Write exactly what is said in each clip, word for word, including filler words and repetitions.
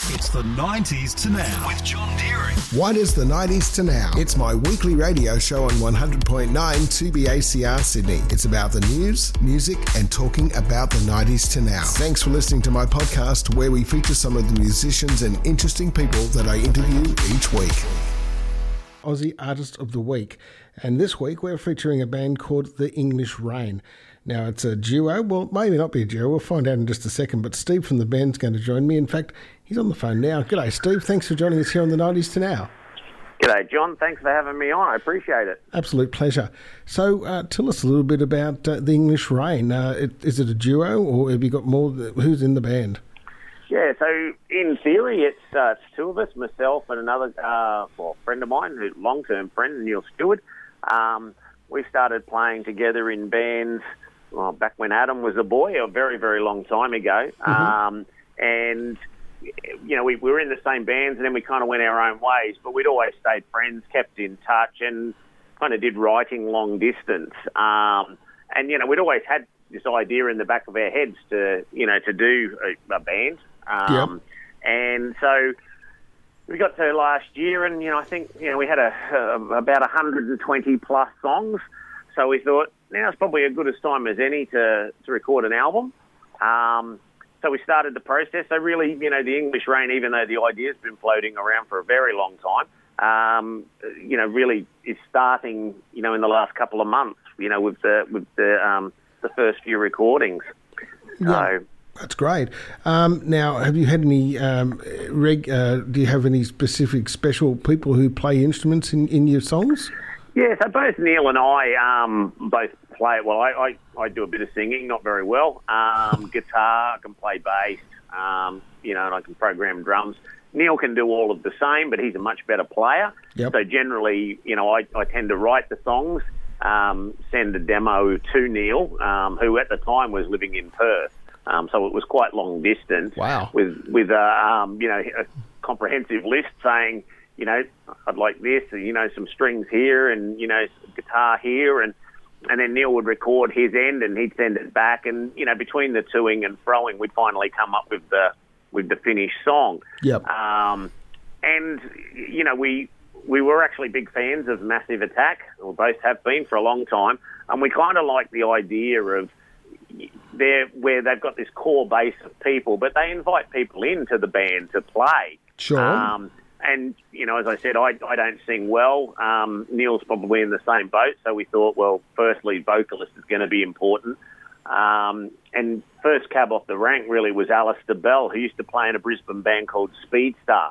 It's the nineties to now with John Deering. What is the nineties to now? It's my weekly radio show on one hundred point nine two B A C R Sydney. It's about the news, music and talking about the nineties to now. Thanks for listening to my podcast where we feature some of the musicians and interesting people that I interview each week. Aussie Artist of the Week. And this week we're featuring a band called The English Rain. Now, it's a duo. Well, maybe not be a duo. We'll find out in just a second. But Steve from the band's going to join me. In fact, he's on the phone now. G'day, Steve. Thanks for joining us here on the nineties to now. G'day, John. Thanks for having me on. I appreciate it. Absolute pleasure. So uh, tell us a little bit about uh, The English Rain. Uh, it, is it a duo or have you got more? Who's in the band? Yeah, so in theory, it's, uh, it's two of us, myself and another uh, well, friend of mine, a long-term friend, Neil Stewart. Um, we started playing together in bands well, back when Adam was a boy, a very, very long time ago. Mm-hmm. Um, and, you know, we, we were in the same bands and then we kind of went our own ways, but we'd always stayed friends, kept in touch and kind of did writing long distance. Um, and, you know, we'd always had this idea in the back of our heads to, you know, to do a, a band. Um, yep. And so we got to last year and, you know, I think, you know, we had a, a about one hundred twenty plus songs. So we thought, now's probably as good a time as any to, to record an album. Um, so we started the process. So really, you know, The English Rain, even though the idea's been floating around for a very long time, um, you know, really is starting, you know, in the last couple of months, you know, with the, with the, um, the first few recordings. Yeah. So, that's great. Um, now, have you had any, um, reg, uh, do you have any specific special people who play instruments in, in your songs? Yeah, so both Neil and I um, both play, well, I, I, I do a bit of singing, not very well. Um, guitar, I can play bass, um, you know, and I can program drums. Neil can do all of the same, but he's a much better player. Yep. So generally, you know, I, I tend to write the songs, um, send a demo to Neil, um, who at the time was living in Perth. Um, so it was quite long distance. Wow. With, with a, um, you know, a comprehensive list saying, you know, I'd like this, you know, some strings here and, you know, guitar here. And, and then Neil would record his end and he'd send it back. And, you know, between the toing and froing, we'd finally come up with the with the finished song. Yep. Um, and, you know, we we were actually big fans of Massive Attack, or both have been for a long time. And we kind of like the idea of they're, where they've got this core base of people, but they invite people into the band to play. Sure. Um, and, you know, as I said, I, I don't sing well. Um, Neil's probably in the same boat, so we thought, well, firstly, vocalist is going to be important. Um, and first cab off the rank really was Alistair Bell, who used to play in a Brisbane band called Speedstar.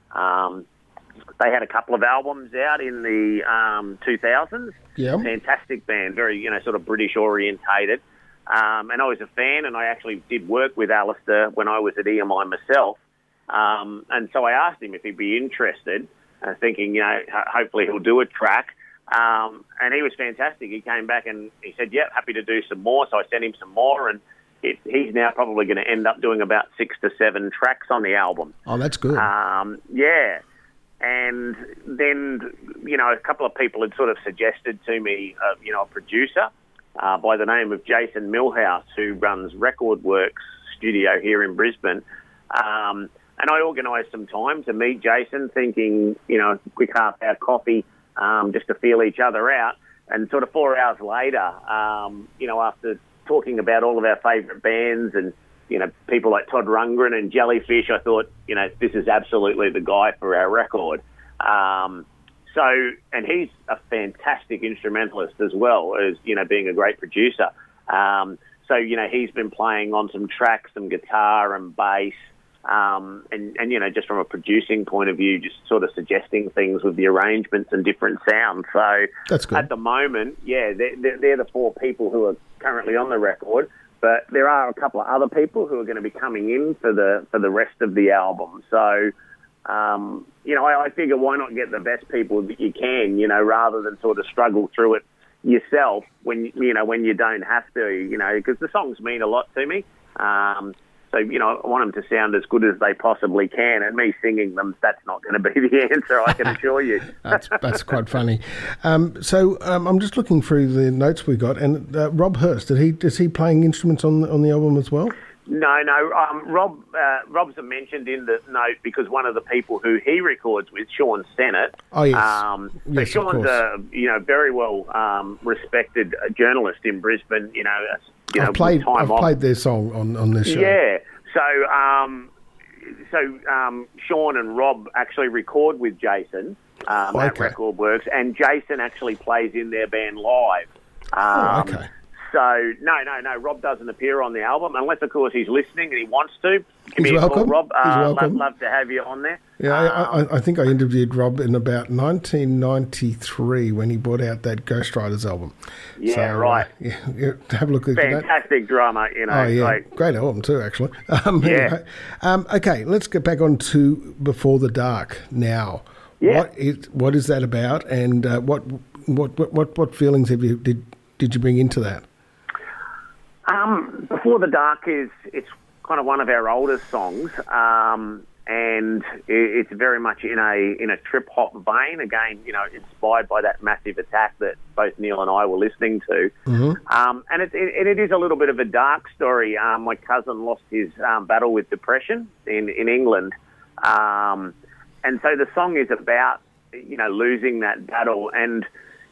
Um, they had a couple of albums out in the um, two thousands. Yeah. Fantastic band, very, you know, sort of British-orientated. Um, and I was a fan, and I actually did work with Alistair when I was at E M I myself. Um, and so I asked him if he'd be interested, uh, thinking, you know, hopefully he'll do a track. Um, and he was fantastic. He came back and he said, yeah, happy to do some more. So I sent him some more, and it, he's now probably going to end up doing about six to seven tracks on the album. Oh, that's good. Um, yeah. And then, you know, a couple of people had sort of suggested to me, uh, you know, a producer uh, by the name of Jason Millhouse, who runs Record Works Studio here in Brisbane. Um, and I organised some time to meet Jason, thinking, you know, a quick half-hour coffee um, just to feel each other out. And sort of four hours later, um, you know, after talking about all of our favourite bands and, you know, people like Todd Rundgren and Jellyfish, I thought, you know, this is absolutely the guy for our record. Um, so, and he's a fantastic instrumentalist as well as, you know, being a great producer. Um, so, you know, he's been playing on some tracks, some guitar and bass, um, and, and, you know, just from a producing point of view, just sort of suggesting things with the arrangements and different sounds. So that's good. At the moment, yeah, they're, they're the four people who are currently on the record. But there are a couple of other people who are going to be coming in for the for the rest of the album. So, um, you know, I, I figure why not get the best people that you can, you know, rather than sort of struggle through it yourself when, you know, when you don't have to, you know, because the songs mean a lot to me. Um, so, you know, I want them to sound as good as they possibly can, and me singing them, that's not going to be the answer, I can assure you. that's, that's quite funny. Um, so um, I'm just looking through the notes we got, and uh, Rob Hurst, did he is he playing instruments on on the album as well? No, no. Um, Rob, uh, Rob's mentioned in the note because one of the people who he records with, Sean Sennett. Oh yes. Um, so yes, Sean's a you know very well um, respected journalist in Brisbane. You know, you know, I've played. time I've off. played their song on, on this show. Yeah. So, um, so um, Sean and Rob actually record with Jason um, at Okay. Record Works, and Jason actually plays in their band live. Um, Oh, okay. So, no, no, no, Rob doesn't appear on the album, unless, of course, he's listening and he wants to. Give He's me a welcome. call, Rob. He's Uh, welcome. Love, love to have you on there. Yeah, Um, I, I, I think I interviewed Rob in about nineteen ninety-three when he brought out that Ghost Riders album. Yeah, So, uh, right. yeah, yeah, have a look at that. Fantastic drummer, you know. Oh yeah, like, great album too, actually. Um, Yeah. anyway, um, okay, let's get back on to Before the Dark now. Yeah. What is what is that about, and uh, what, what what what what feelings have you did did you bring into that? Um, Before the Dark is it's kind of one of our oldest songs, um, and it, it's very much in a in a trip hop vein. Again, you know, inspired by that Massive Attack that both Neil and I were listening to. Mm-hmm. Um, and it, it, it is a little bit of a dark story. Um, my cousin lost his um, battle with depression in in England, um, and so the song is about you know losing that battle and.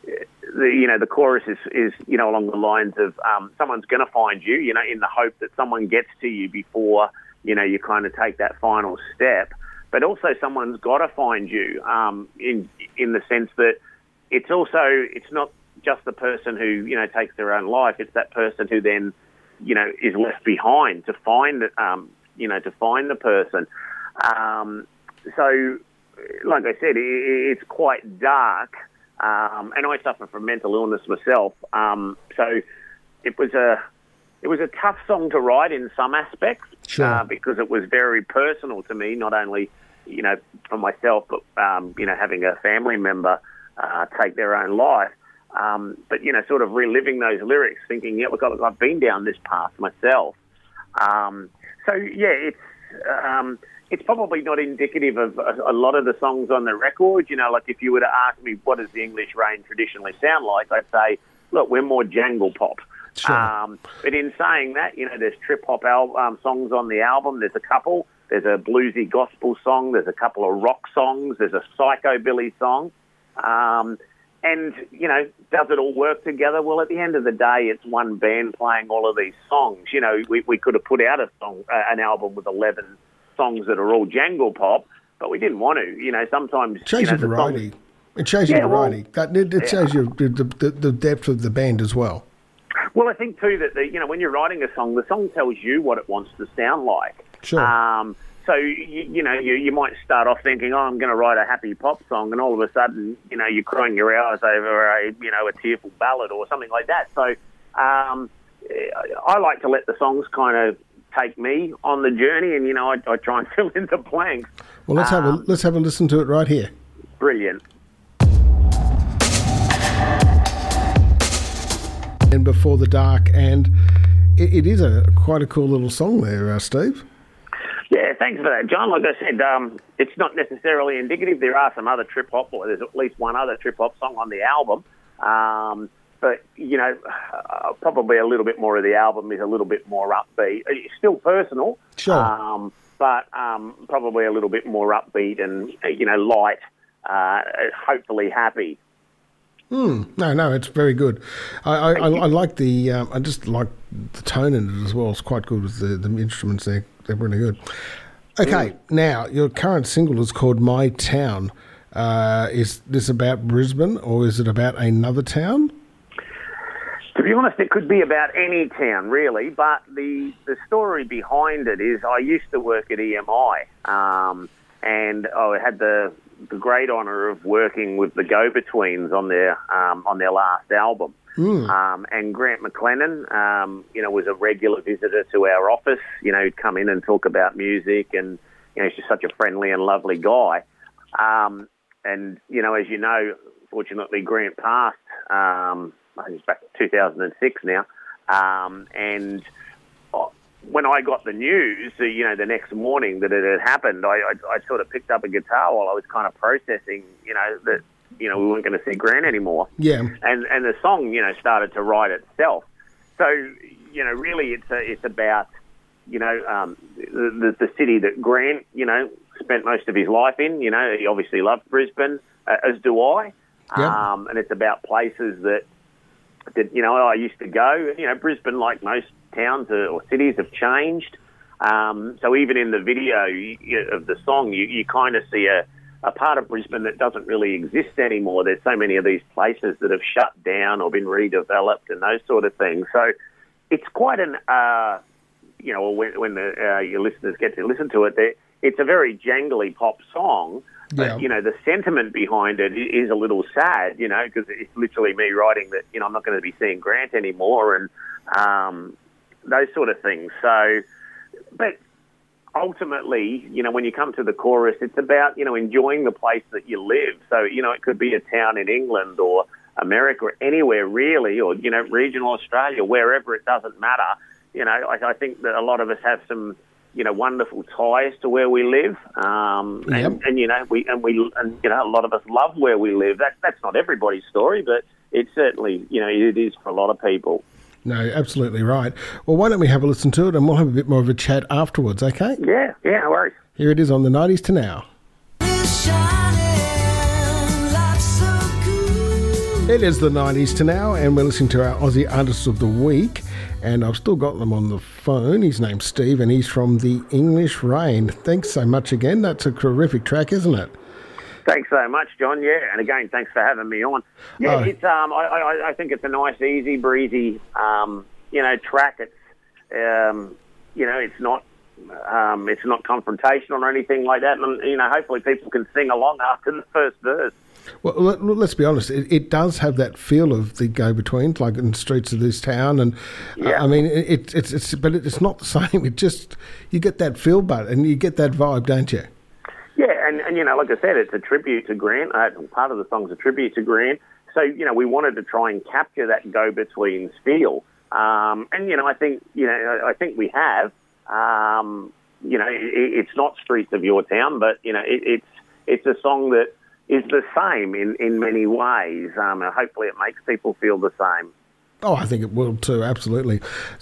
The you know the chorus is, is you know along the lines of um, someone's going to find you, you know, in the hope that someone gets to you before you know you kind of take that final step. But also someone's got to find you um, in in the sense that it's also it's not just the person who you know takes their own life. It's that person who then you know is left behind to find um, you know to find the person. Um, so, like I said, it, it's quite dark. Um, and I suffer from mental illness myself, um, so it was a it was a tough song to write in some aspects Sure. uh, because it was very personal to me. Not only you know for myself, but um, you know having a family member uh, take their own life, um, but you know sort of reliving those lyrics, thinking, yeah, look, I've been down this path myself. Um, so yeah, it's. Um, It's probably not indicative of a, a lot of the songs on the record. You know, like if you were to ask me what does the English Rain traditionally sound like, I'd say, look, we're more jangle pop. Sure. Um, but in saying that, you know, there's trip hop al- um, songs on the album. There's a couple. There's a bluesy gospel song. There's a couple of rock songs. There's a psychobilly song. Um, and, you know, does it all work together? Well, at the end of the day, it's one band playing all of these songs. You know, we, we could have put out a song, uh, an album with eleven songs that are all jangle pop, but we didn't want to. You know, sometimes... It shows you know, you the variety. songs- It shows you Yeah, well, variety. That it, it shows you the, the the depth of the band as well. Well, I think, too, that, the, you know, when you're writing a song, the song tells you what it wants to sound like. Sure. Um, so, you, you know, you, you might start off thinking, oh, I'm going to write a happy pop song, and all of a sudden, you know, you're crying your hours over a, you know, a tearful ballad or something like that. So um, I like to let the songs kind of take me on the journey, and, you know, I, I try and fill in the blanks. Well, let's have a Um, let's have a listen to it right here. Brilliant. And Before the Dark, and it, it is a quite a cool little song there, uh, Steve. Yeah, thanks for that, John. Like I said, um, it's not necessarily indicative. There are some other trip hop, or there's at least one other trip hop song on the album. Um, but, you know, uh, probably a little bit more of the album is a little bit more upbeat. It's still personal, Sure. um, but um, probably a little bit more upbeat and, you know, light, uh, hopefully happy. Hmm. No, no, it's very good. I I, I, I like the um, I just like the tone in it as well. It's quite good with the, the instruments. They're they're really good. Okay, Mm. now your current single is called My Town. Uh, is this about Brisbane or is it about another town? To be honest, it could be about any town, really, but the, the story behind it is I used to work at E M I, um, and I had the the great honour of working with the Go-Betweens on their um, on their last album. Mm. Um, and Grant McLennan, um, you know, was a regular visitor to our office. You know, he'd come in and talk about music, and you know, he's just such a friendly and lovely guy. Um, and you know, as you know, fortunately, Grant passed. Um, I think it's back in two thousand six now, um, and when I got the news, you know, the next morning that it had happened, I, I, I sort of picked up a guitar while I was kind of processing, you know, that, you know, we weren't going to see Grant anymore. Yeah. And and the song, you know, started to write itself. So, you know, really it's a, it's about, you know, um, the, the city that Grant, you know, spent most of his life in. You know, he obviously loved Brisbane, uh, as do I. Yep. Um, and it's about places that, that, you know, I used to go. You know, Brisbane, like most towns or cities, have changed. Um, so even in the video you, you, of the song, you, you kind of see a, a part of Brisbane that doesn't really exist anymore. There's so many of these places that have shut down or been redeveloped and those sort of things. So it's quite an, uh, you know, when, when the, uh, your listeners get to listen to it, it's a very jangly pop song. But, Yeah. you know, the sentiment behind it is a little sad, you know, because it's literally me writing that, you know, I'm not going to be seeing Grant anymore and um, those sort of things. So, but ultimately, you know, when you come to the chorus, it's about, you know, enjoying the place that you live. So, you know, it could be a town in England or America or anywhere really, or, you know, regional Australia, wherever, it doesn't matter. You know, I, I think that a lot of us have some, you know, wonderful ties to where we live. Um, and, Yep. and, you know, we, and we, and, you know, a lot of us love where we live. That, that's not everybody's story, but it certainly, you know, it is for a lot of people. No, absolutely right. Well, why don't we have a listen to it and we'll have a bit more of a chat afterwards, okay? Yeah, yeah, no worries. Here it is on the nineties to now. It is the nineties to now, and we're listening to our Aussie Artist of the Week, and I've still got them on the phone. His name's Steve, and he's from the English Rain. Thanks so much again. That's a terrific track, isn't it? Thanks so much, John. Yeah, and again, thanks for having me on. Yeah, Oh. it's um, I, I, I think it's a nice, easy, breezy, um, you know, track. It's, um, you know, it's not, um, it's not confrontational or anything like that. And you know, hopefully, people can sing along after the first verse. Well, let, let's be honest. It, it does have that feel of the go-betweens, like in the streets of this town, and uh, Yeah. I mean, it, it's it's, but it's not the same. It just you get that feel, but and you get that vibe, don't you? Yeah, and, and you know, like I said, it's a tribute to Grant. Uh, part of the song's a tribute to Grant. So, you know, we wanted to try and capture that go-between feel. Um, and, you know, I think, you know, I think we have. Um, you know, it, it's not Streets of Your Town, but, you know, it, it's it's a song that is the same in, in many ways. Um, and hopefully it makes people feel the same. Oh, I think it will too, absolutely.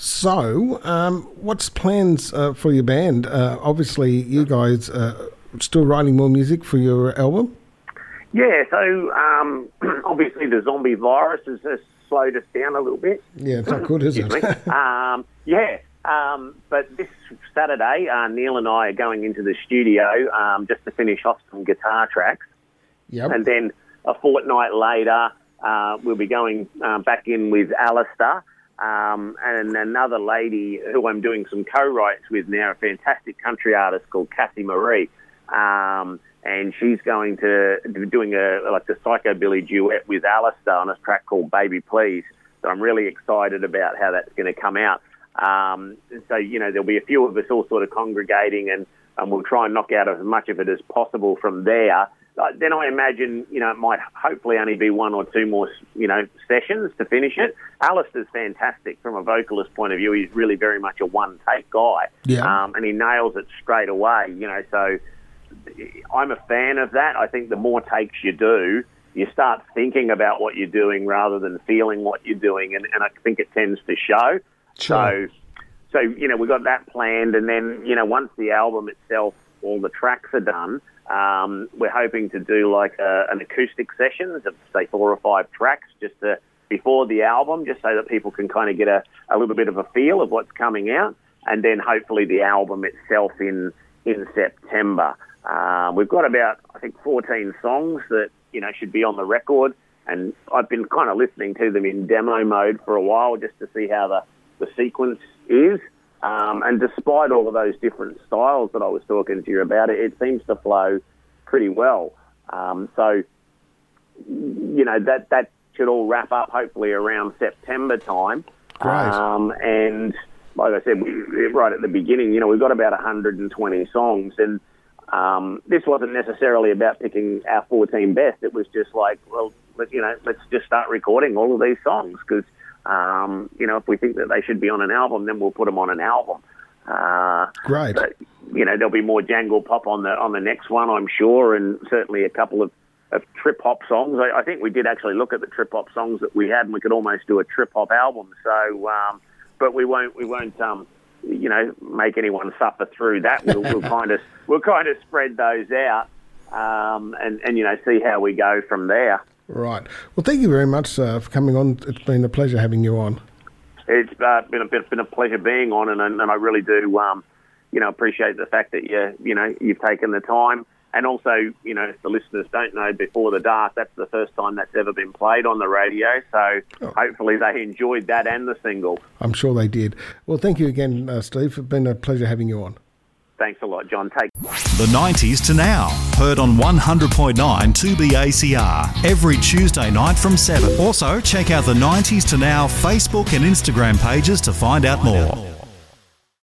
So, um, what's plans uh, for your band? Uh, obviously, you guys uh, still writing more music for your album? Yeah, so um, obviously the zombie virus has, has slowed us down a little bit. Yeah, it's not good, is it? Excuse me. um, yeah, um, but this Saturday, uh, Neil and I are going into the studio um, just to finish off some guitar tracks. Yep. And then a fortnight later, uh, we'll be going uh, back in with Alistair um, and another lady who I'm doing some co-writes with now, a fantastic country artist called Cassie Marie. Um, and she's going to be doing a like the psychobilly duet with Alistair on a track called Baby Please. So I'm really excited about how that's going to come out. Um, so, you know, there'll be a few of us all sort of congregating and, and we'll try and knock out as much of it as possible from there. Uh, then I imagine, you know, it might hopefully only be one or two more, you know, sessions to finish it. Alistair's fantastic from a vocalist point of view. He's really very much a one-take guy. Yeah. Um, and he nails it straight away, you know, so I'm a fan of that. I think the more takes you do, you start thinking about what you're doing rather than feeling what you're doing, and, and I think it tends to show. Sure. So, so, you know, we've got that planned, and then, you know, once the album itself, all the tracks are done, um, we're hoping to do like a, an acoustic sessions of, say, four or five tracks just to, before the album, just so that people can kind of get a, a little bit of a feel of what's coming out, and then hopefully the album itself in, in September. Uh, we've got about, I think, fourteen songs that, you know, should be on the record, and I've been kind of listening to them in demo mode for a while just to see how the, the sequence is. Um, and despite all of those different styles that I was talking to you about, it, it seems to flow pretty well. Um, so, you know, that, that should all wrap up hopefully around September time. Great. Um, and like I said, we, right at the beginning, you know, we've got about one hundred twenty songs, and Um, this wasn't necessarily about picking our fourteen best. It was just like, well, let, you know, let's just start recording all of these songs because, um, you know, if we think that they should be on an album, then we'll put them on an album. Uh, Great. But, you know, there'll be more jangle pop on the on the next one, I'm sure, and certainly a couple of, of trip hop songs. I, I think we did actually look at the trip hop songs that we had, and we could almost do a trip hop album. So, um, but we won't we won't um, you know, make anyone suffer through that. We'll, we'll kind of we'll kind of spread those out, um, and and you know, see how we go from there. Right. Well, thank you very much uh, for coming on. It's been a pleasure having you on. It's uh, been a bit been a pleasure being on, and and I really do, um, you know, appreciate the fact that you you know you've taken the time. And also, you know, if the listeners don't know, Before the Dark, that's the first time that's ever been played on the radio. So oh. hopefully they enjoyed that and the single. I'm sure they did. Well, thank you again, uh, Steve. It's been a pleasure having you on. Thanks a lot, John. Take The nineties to now. Heard on one hundred point nine two B A C R every Tuesday night from seven. Also, check out the nineties to now Facebook and Instagram pages to find out more.